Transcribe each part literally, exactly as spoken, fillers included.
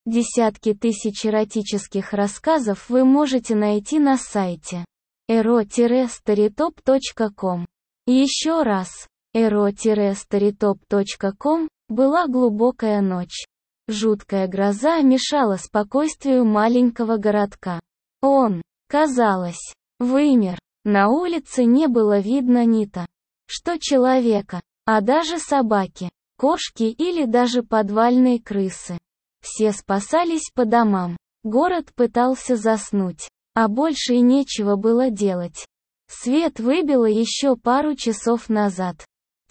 Десятки тысяч эротических рассказов вы можете найти на сайте эро старитоп точка ком. Еще раз, эро старитоп точка ком. Была глубокая ночь. Жуткая гроза мешала спокойствию маленького городка. Он, казалось, вымер. На улице не было видно ни то, что человека, а даже собаки, кошки или даже подвальные крысы. Все спасались по домам. Город пытался заснуть, а больше и нечего было делать. Свет выбило еще пару часов назад.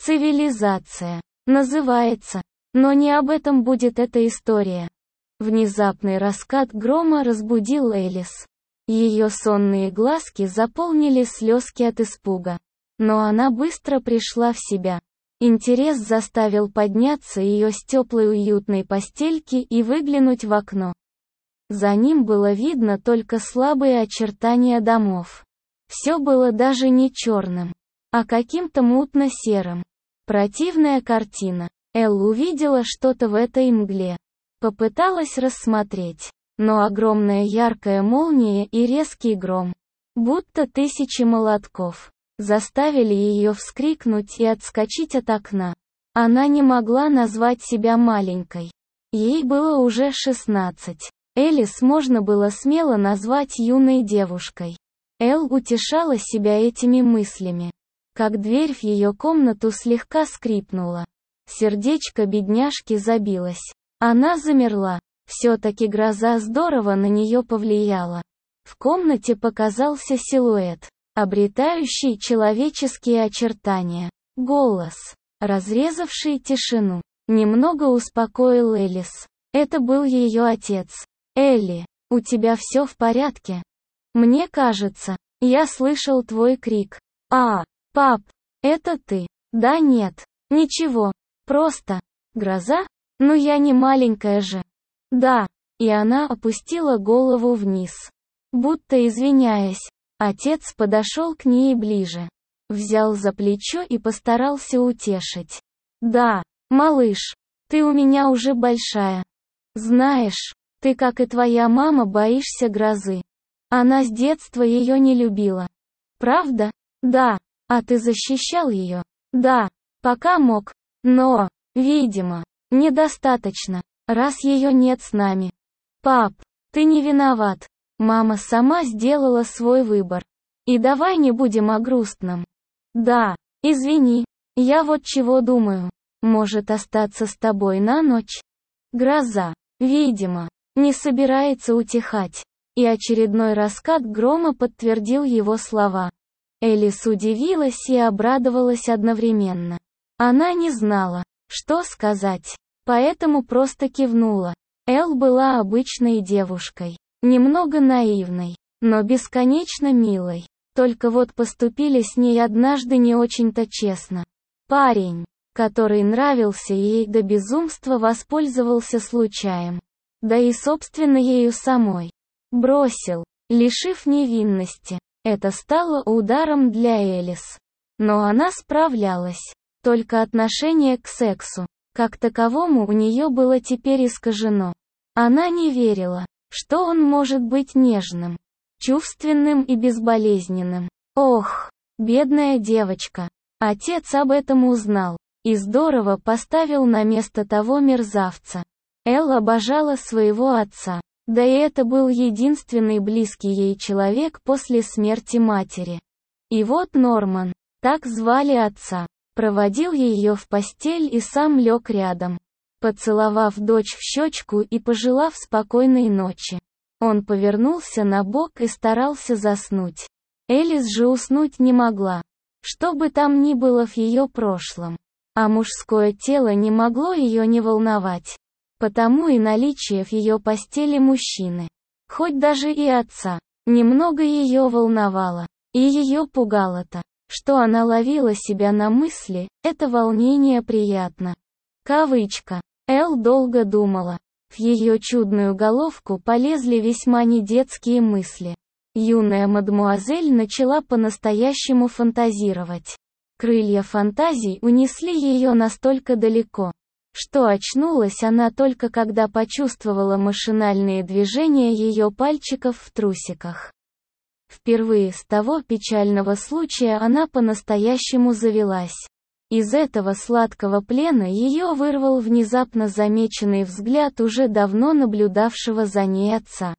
Цивилизация называется, но не об этом будет эта история. Внезапный раскат грома разбудил Элис. Ее сонные глазки заполнили слезки от испуга. Но она быстро пришла в себя. Интерес заставил подняться ее с теплой уютной постельки и выглянуть в окно. За ним было видно только слабые очертания домов. Все было даже не черным, а каким-то мутно-серым. Противная картина. Эл увидела что-то в этой мгле. Попыталась рассмотреть, но огромная яркая молния и резкий гром, будто тысячи молотков, заставили ее вскрикнуть и отскочить от окна. Она не могла назвать себя маленькой. Ей было уже шестнадцать. Элис можно было смело назвать юной девушкой. Эл утешала себя этими мыслями, как дверь в ее комнату слегка скрипнула. Сердечко бедняжки забилось. Она замерла. Все-таки гроза здорово на нее повлияла. В комнате показался силуэт, обретающий человеческие очертания. Голос, разрезавший тишину, немного успокоил Элис. Это был ее отец. «Элли, у тебя все в порядке? Мне кажется, я слышал твой крик. А, пап, это ты?» «Да нет, ничего, просто гроза? Ну я не маленькая же». «Да». И она опустила голову вниз, будто извиняясь. Отец подошел к ней ближе, взял за плечо и постарался утешить. «Да, малыш, ты у меня уже большая. Знаешь, ты, как и твоя мама, боишься грозы. Она с детства ее не любила. Правда? Да. А ты защищал ее? Да. Пока мог. Но, видимо, недостаточно, раз ее нет с нами. Пап, ты не виноват. Мама сама сделала свой выбор. И давай не будем о грустном. Да, извини, я вот чего думаю. Может остаться с тобой на ночь? Гроза, видимо, не собирается утихать. И очередной раскат грома подтвердил его слова. Элис удивилась и обрадовалась одновременно. Она не знала, что сказать, поэтому просто кивнула. Эл была обычной девушкой, немного наивной, но бесконечно милой. Только вот поступили с ней однажды не очень-то честно. Парень, который нравился ей до безумства, воспользовался случаем. Да и собственно ею самой. Бросил, лишив невинности. Это стало ударом для Элис. Но она справлялась. Только отношение к сексу, как таковому, у нее было теперь искажено. Она не верила, что он может быть нежным, чувственным и безболезненным. Ох, бедная девочка. Отец об этом узнал и здорово поставил на место того мерзавца. Эл обожала своего отца, да и это был единственный близкий ей человек после смерти матери. И вот Норман, так звали отца, проводил ее в постель и сам лег рядом, поцеловав дочь в щечку и пожелав спокойной ночи. Он повернулся на бок и старался заснуть. Элис же уснуть не могла, что бы там ни было в ее прошлом. А мужское тело не могло ее не волновать. Потому и наличие в ее постели мужчины, хоть даже и отца, немного ее волновало. И ее пугало-то, что она ловила себя на мысли, это волнение приятно. Кавычка. Эл долго думала. В ее чудную головку полезли весьма недетские мысли. Юная мадмуазель начала по-настоящему фантазировать. Крылья фантазий унесли ее настолько далеко, что очнулась она только когда почувствовала машинальные движения ее пальчиков в трусиках. Впервые с того печального случая она по-настоящему завелась. Из этого сладкого плена ее вырвал внезапно замеченный взгляд уже давно наблюдавшего за ней отца.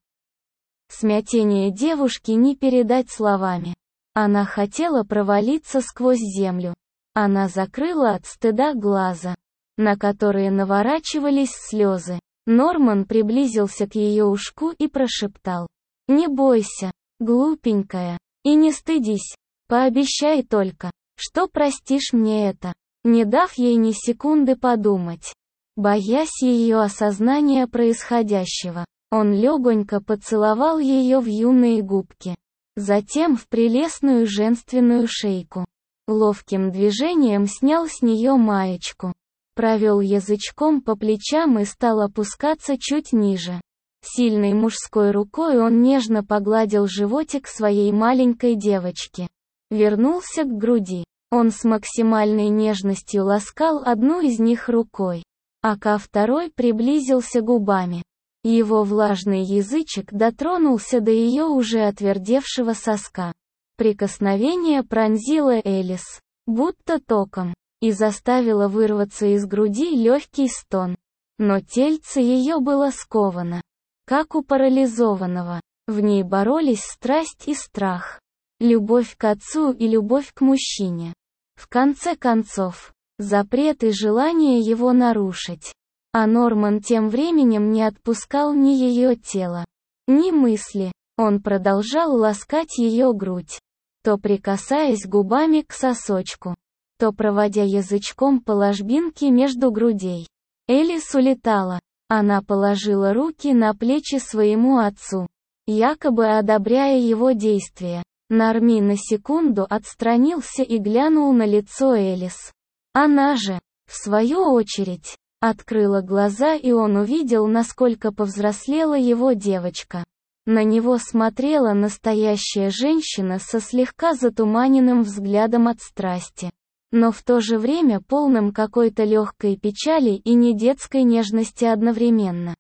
Смятение девушки не передать словами. Она хотела провалиться сквозь землю. Она закрыла от стыда глаза, на которые наворачивались слезы. Норман приблизился к ее ушку и прошептал: «Не бойся, глупенькая, и не стыдись. Пообещай только, что простишь мне это», не дав ей ни секунды подумать. Боясь ее осознания происходящего, он легонько поцеловал ее в юные губки, затем в прелестную женственную шейку. Ловким движением снял с нее маечку, провел язычком по плечам и стал опускаться чуть ниже. Сильной мужской рукой он нежно погладил животик своей маленькой девочки. Вернулся к груди. Он с максимальной нежностью ласкал одну из них рукой, а ко второй приблизился губами. Его влажный язычек дотронулся до ее уже отвердевшего соска. Прикосновение пронзило Элис, будто током, и заставило вырваться из груди легкий стон. Но тельце ее было сковано, как у парализованного. В ней боролись страсть и страх, любовь к отцу и любовь к мужчине. В конце концов, запрет и желание его нарушить. А Норман тем временем не отпускал ни ее тело, ни мысли. Он продолжал ласкать ее грудь, то прикасаясь губами к сосочку, то проводя язычком по ложбинке между грудей. Элис улетала. Она положила руки на плечи своему отцу, якобы одобряя его действия. Нарми на секунду отстранился и глянул на лицо Элис. Она же, в свою очередь, открыла глаза, и он увидел, насколько повзрослела его девочка. На него смотрела настоящая женщина со слегка затуманенным взглядом от страсти, но в то же время полным какой-то легкой печали и недетской нежности одновременно.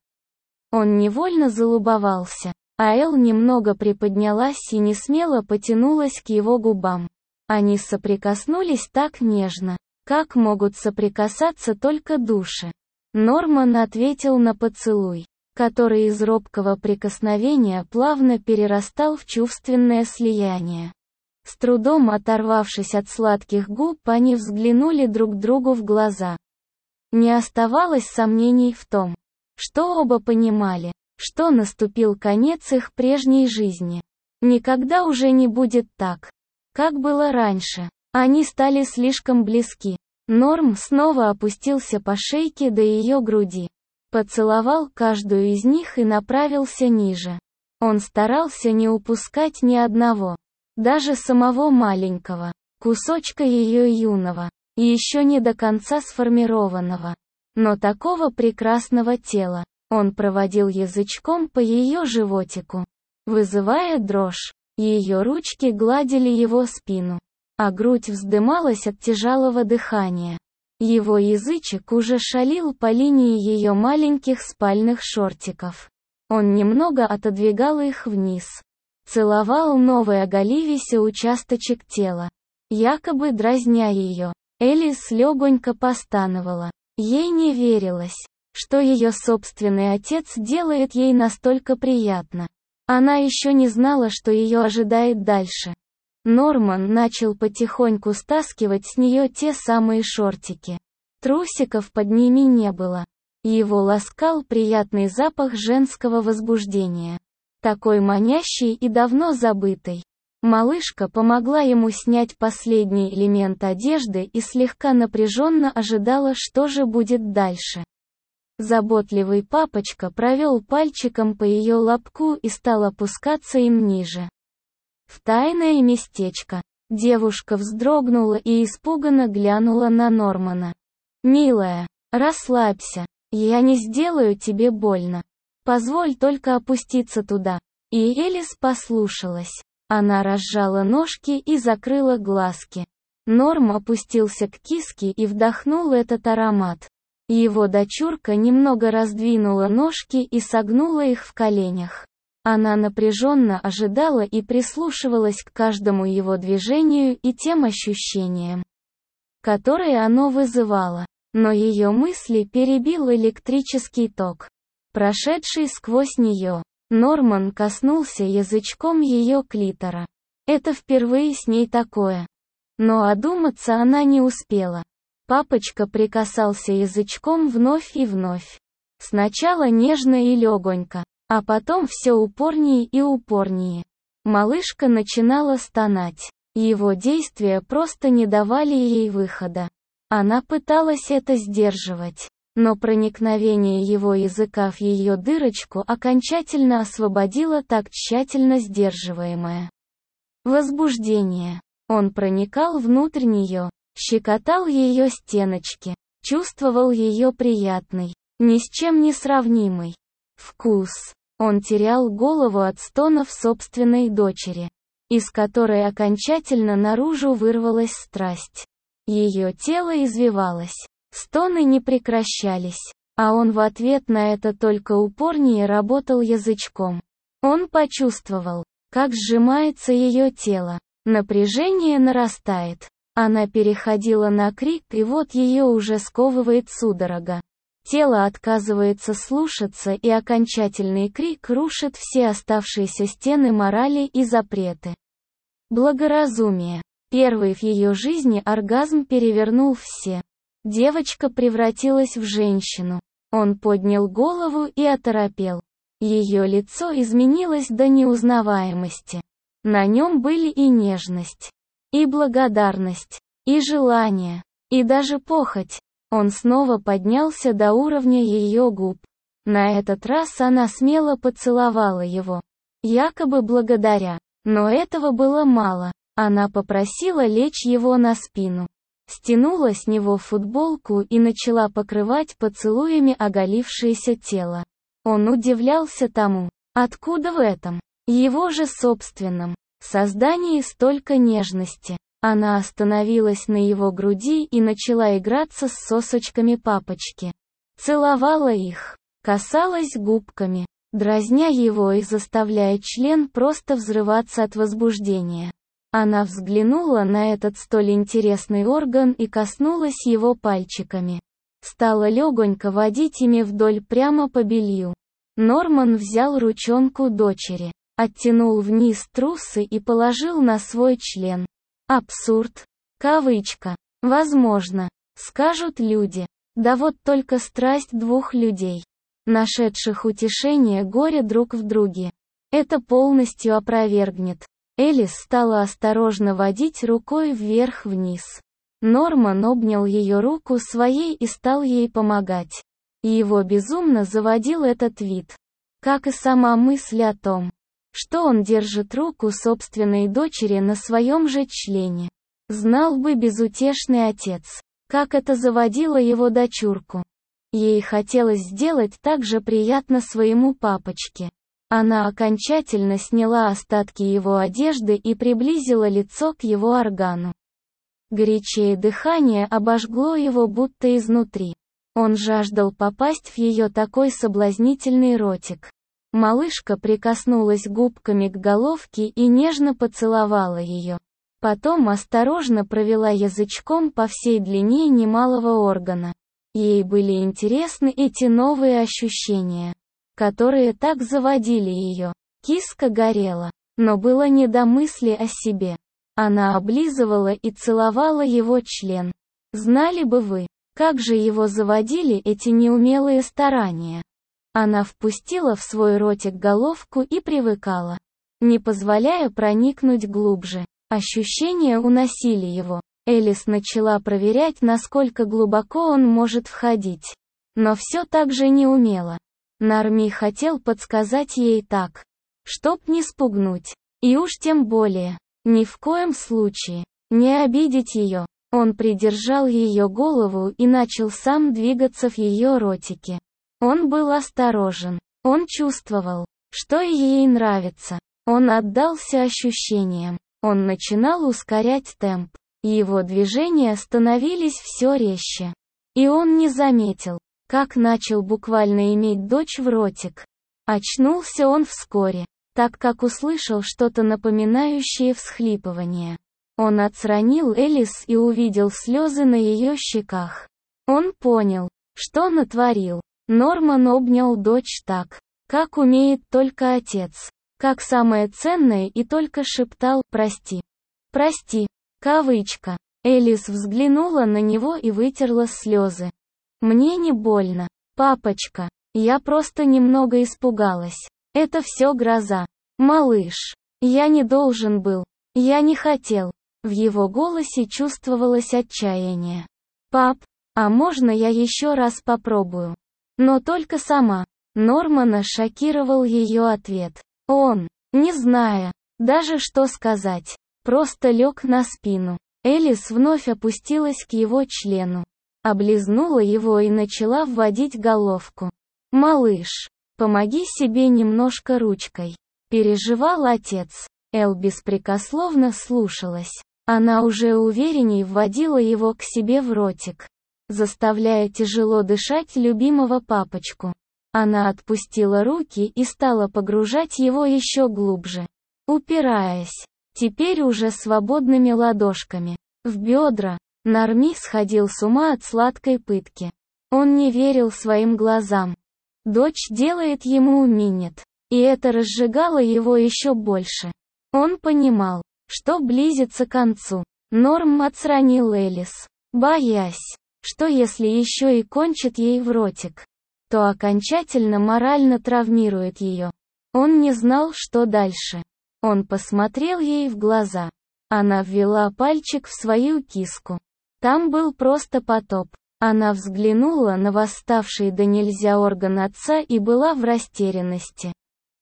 Он невольно залюбовался, а Эл немного приподнялась и несмело потянулась к его губам. Они соприкоснулись так нежно, как могут соприкасаться только души. Норман ответил на поцелуй, который из робкого прикосновения плавно перерастал в чувственное слияние. С трудом оторвавшись от сладких губ, они взглянули друг другу в глаза. Не оставалось сомнений в том, что оба понимали, что наступил конец их прежней жизни. Никогда уже не будет так, как было раньше. Они стали слишком близки. Норм снова опустился по шейке до ее груди, поцеловал каждую из них и направился ниже. Он старался не упускать ни одного, даже самого маленького кусочка ее юного, и еще не до конца сформированного, но такого прекрасного тела. Он проводил язычком по ее животику, вызывая дрожь. Ее ручки гладили его спину, а грудь вздымалась от тяжелого дыхания. Его язычек уже шалил по линии ее маленьких спальных шортиков. Он немного отодвигал их вниз, целовал новый оголившийся участочек тела, якобы дразня ее. Элис легонько постановала. Ей не верилось, что ее собственный отец делает ей настолько приятно. Она еще не знала, что ее ожидает дальше. Норман начал потихоньку стаскивать с нее те самые шортики. Трусиков под ними не было. Его ласкал приятный запах женского возбуждения, такой манящий и давно забытый. Малышка помогла ему снять последний элемент одежды и слегка напряженно ожидала, что же будет дальше. Заботливый папочка провел пальчиком по ее лобку и стал опускаться им ниже. В тайное местечко. Девушка вздрогнула и испуганно глянула на Нормана. «Милая, расслабься. Я не сделаю тебе больно. Позволь только опуститься туда». И Элис послушалась. Она разжала ножки и закрыла глазки. Норм опустился к киске и вдохнул этот аромат. Его дочурка немного раздвинула ножки и согнула их в коленях. Она напряженно ожидала и прислушивалась к каждому его движению и тем ощущениям, которые оно вызывало. Но ее мысли перебил электрический ток, прошедший сквозь нее. Норман коснулся язычком ее клитора. Это впервые с ней такое. Но одуматься она не успела. Папочка прикасался язычком вновь и вновь. Сначала нежно и легонько, а потом все упорнее и упорнее. Малышка начинала стонать. Его действия просто не давали ей выхода. Она пыталась это сдерживать, но проникновение его языка в ее дырочку окончательно освободило так тщательно сдерживаемое возбуждение. Он проникал внутрь нее, щекотал ее стеночки, чувствовал ее приятный, ни с чем не сравнимый вкус. Он терял голову от стонов собственной дочери, из которой окончательно наружу вырвалась страсть. Ее тело извивалось, стоны не прекращались, а он в ответ на это только упорнее работал язычком. Он почувствовал, как сжимается ее тело, напряжение нарастает. Она переходила на крик, и вот ее уже сковывает судорога. Тело отказывается слушаться, и окончательный крик рушит все оставшиеся стены морали и запреты благоразумия. Первый в ее жизни оргазм перевернул все. Девочка превратилась в женщину. Он поднял голову и оторопел. Ее лицо изменилось до неузнаваемости. На нем были и нежность, и благодарность, и желание, и даже похоть. Он снова поднялся до уровня ее губ. На этот раз она смело поцеловала его, якобы благодаря. Но этого было мало. Она попросила лечь его на спину, стянула с него футболку и начала покрывать поцелуями оголившееся тело. Он удивлялся тому, откуда в этом, его же собственном, создании столько нежности. Она остановилась на его груди и начала играться с сосочками папочки. Целовала их, касалась губками, дразня его и заставляя член просто взрываться от возбуждения. Она взглянула на этот столь интересный орган и коснулась его пальчиками. Стала легонько водить ими вдоль прямо по белью. Норман взял ручонку дочери, оттянул вниз трусы и положил на свой член. Абсурд. Кавычка. Возможно, скажут люди. Да вот только страсть двух людей, нашедших утешение горя друг в друге, это полностью опровергнет. Элис стала осторожно водить рукой вверх-вниз. Норман обнял ее руку своей и стал ей помогать. И его безумно заводил этот вид. Как и сама мысль о том, что он держит руку собственной дочери на своем же члене. Знал бы безутешный отец, как это заводило его дочурку. Ей хотелось сделать так же приятно своему папочке. Она окончательно сняла остатки его одежды и приблизила лицо к его органу. Горячее дыхание обожгло его будто изнутри. Он жаждал попасть в ее такой соблазнительный ротик. Малышка прикоснулась губками к головке и нежно поцеловала ее. Потом осторожно провела язычком по всей длине немалого органа. Ей были интересны эти новые ощущения, которые так заводили ее. Киска горела, но было не до мысли о себе. Она облизывала и целовала его член. Знали бы вы, как же его заводили эти неумелые старания. Она впустила в свой ротик головку и привыкала, не позволяя проникнуть глубже. Ощущения уносили его. Элис начала проверять, насколько глубоко он может входить. Но все так же не умела. Нарми хотел подсказать ей так, чтоб не спугнуть. И уж тем более, ни в коем случае, не обидеть ее. Он придержал ее голову и начал сам двигаться в ее ротике. Он был осторожен. Он чувствовал, что ей нравится. Он отдался ощущениям. Он начинал ускорять темп. Его движения становились все резче. И он не заметил, как начал буквально иметь дочь в ротик. Очнулся он вскоре, так как услышал что-то напоминающее всхлипывание. Он отстранил Элис и увидел слезы на ее щеках. Он понял, что натворил. Норман обнял дочь так, как умеет только отец, как самое ценное, и только шептал «прости». «Прости», кавычка. Элис взглянула на него и вытерла слезы. «Мне не больно, папочка. Я просто немного испугалась. Это все гроза. Малыш. Я не должен был. Я не хотел». В его голосе чувствовалось отчаяние. «Пап, а можно я еще раз попробую?» Но только сама. Нормана шокировал ее ответ. Он, не зная даже что сказать, просто лег на спину. Элис вновь опустилась к его члену, облизнула его и начала вводить головку. «Малыш, помоги себе немножко ручкой», — переживал отец. Эл беспрекословно слушалась. Она уже уверенней вводила его к себе в ротик, заставляя тяжело дышать любимого папочку. Она отпустила руки и стала погружать его еще глубже, упираясь, теперь уже свободными ладошками, в бедра. Нарми сходил с ума от сладкой пытки. Он не верил своим глазам. Дочь делает ему минет, и это разжигало его еще больше. Он понимал, что близится к концу. Норм отстранил Элис, боясь, что если еще и кончит ей в ротик, то окончательно морально травмирует ее. Он не знал, что дальше. Он посмотрел ей в глаза. Она ввела пальчик в свою киску. Там был просто потоп. Она взглянула на восставший до нельзя орган отца и была в растерянности.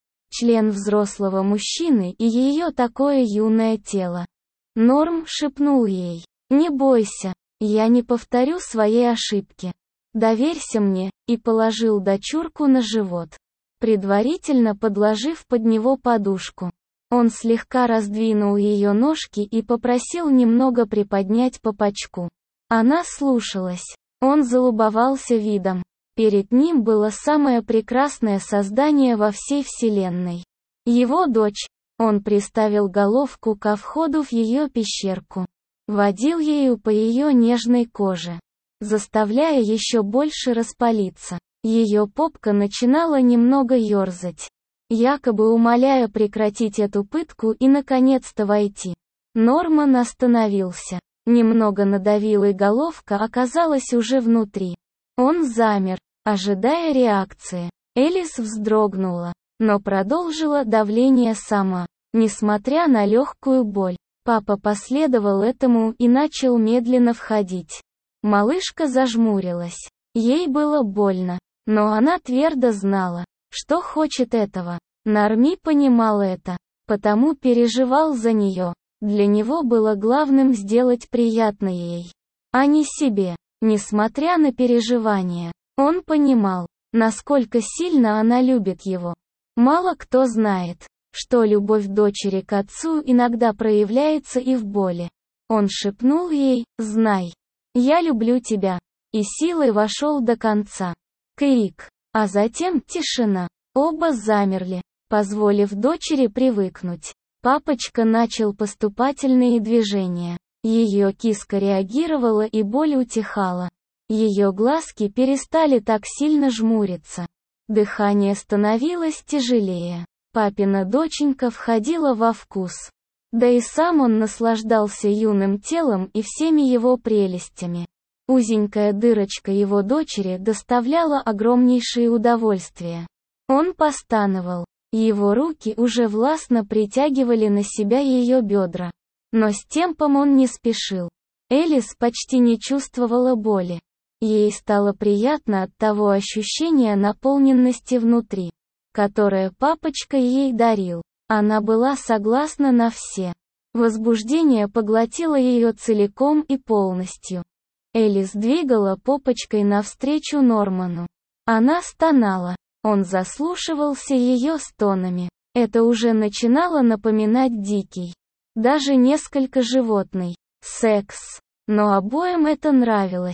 Член взрослого мужчины и ее такое юное тело. Норм шепнул ей: «Не бойся, я не повторю своей ошибки. Доверься мне», и положил дочурку на живот, предварительно подложив под него подушку. Он слегка раздвинул ее ножки и попросил немного приподнять попочку. Она слушалась. Он залюбовался видом. Перед ним было самое прекрасное создание во всей вселенной. Его дочь. Он приставил головку ко входу в ее пещерку. Водил ею по ее нежной коже, заставляя еще больше распалиться. Ее попка начинала немного ерзать, якобы умоляя прекратить эту пытку и наконец-то войти. Норман остановился, немного надавил, и головка оказалась уже внутри. Он замер, ожидая реакции. Элис вздрогнула, но продолжила давление сама, несмотря на легкую боль. Папа последовал этому и начал медленно входить. Малышка зажмурилась. Ей было больно, но она твердо знала, что хочет этого. Нарми понимал это, потому переживал за нее. Для него было главным сделать приятно ей, а не себе. Несмотря на переживания, он понимал, насколько сильно она любит его. Мало кто знает, что любовь дочери к отцу иногда проявляется и в боли. Он шепнул ей: «Знай, я люблю тебя», и силой вошел до конца. Крик, а затем тишина. Оба замерли, позволив дочери привыкнуть. Папочка начал поступательные движения. Ее киска реагировала, и боль утихала. Ее глазки перестали так сильно жмуриться. Дыхание становилось тяжелее. Папина доченька входила во вкус. Да и сам он наслаждался юным телом и всеми его прелестями. Узенькая дырочка его дочери доставляла огромнейшее удовольствие. Он постановал. Его руки уже властно притягивали на себя ее бедра. Но с темпом он не спешил. Элис почти не чувствовала боли. Ей стало приятно от того ощущения наполненности внутри, которое папочка ей дарил. Она была согласна на все. Возбуждение поглотило ее целиком и полностью. Элис двигала попочкой навстречу Норману. Она стонала. Он заслушивался ее стонами. Это уже начинало напоминать дикий, даже несколько животный секс. Но обоим это нравилось.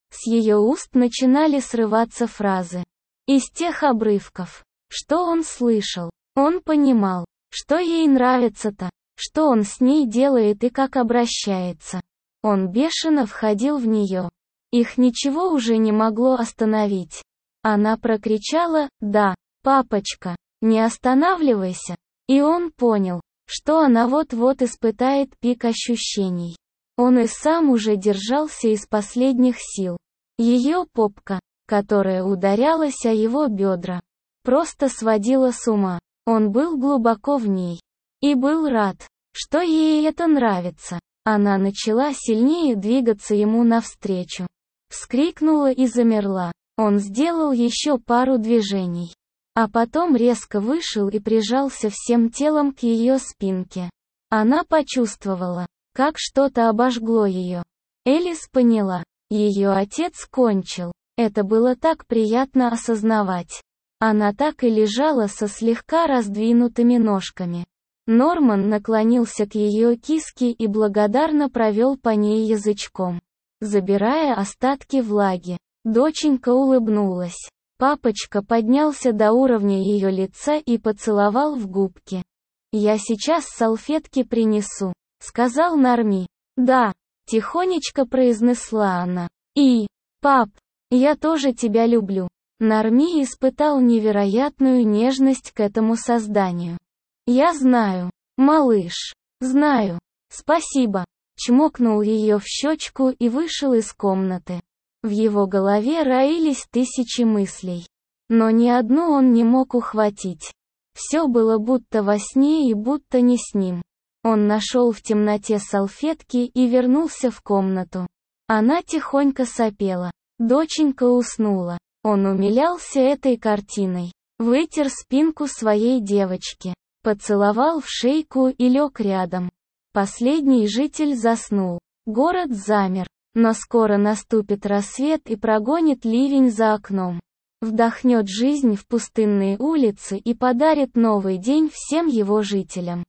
С ее уст начинали срываться фразы. Из тех обрывков, что он слышал, он понимал, что ей нравится-то, что он с ней делает и как обращается. Он бешено входил в нее. Их ничего уже не могло остановить. Она прокричала: «Да, папочка, не останавливайся!» И он понял, что она вот-вот испытает пик ощущений. Он и сам уже держался из последних сил. Ее попка, которая ударялась о его бедра, просто сводила с ума. Он был глубоко в ней. И был рад, что ей это нравится. Она начала сильнее двигаться ему навстречу. Вскрикнула и замерла. Он сделал еще пару движений. А потом резко вышел и прижался всем телом к ее спинке. Она почувствовала, как что-то обожгло ее. Элис поняла, ее отец кончил. Это было так приятно осознавать. Она так и лежала со слегка раздвинутыми ножками. Норман наклонился к ее киске и благодарно провел по ней язычком, забирая остатки влаги. Доченька улыбнулась. Папочка поднялся до уровня ее лица и поцеловал в губки. «Я сейчас салфетки принесу», — сказал Нарми. «Да», — тихонечко произнесла она. «И, пап, я тоже тебя люблю». Нарми испытал невероятную нежность к этому созданию. «Я знаю, малыш, знаю. Спасибо», — чмокнул ее в щечку и вышел из комнаты. В его голове роились тысячи мыслей. Но ни одну он не мог ухватить. Все было будто во сне и будто не с ним. Он нашел в темноте салфетки и вернулся в комнату. Она тихонько сопела. Доченька уснула. Он умилялся этой картиной. Вытер спинку своей девочки. Поцеловал в шейку и лег рядом. Последний житель заснул. Город замер. Но скоро наступит рассвет и прогонит ливень за окном. Вдохнет жизнь в пустынные улицы и подарит новый день всем его жителям.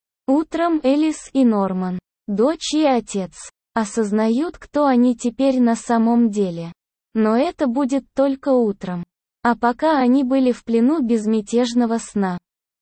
Утром Элис и Норман, дочь и отец, осознают, кто они теперь на самом деле. Но это будет только утром. А пока они были в плену безмятежного сна.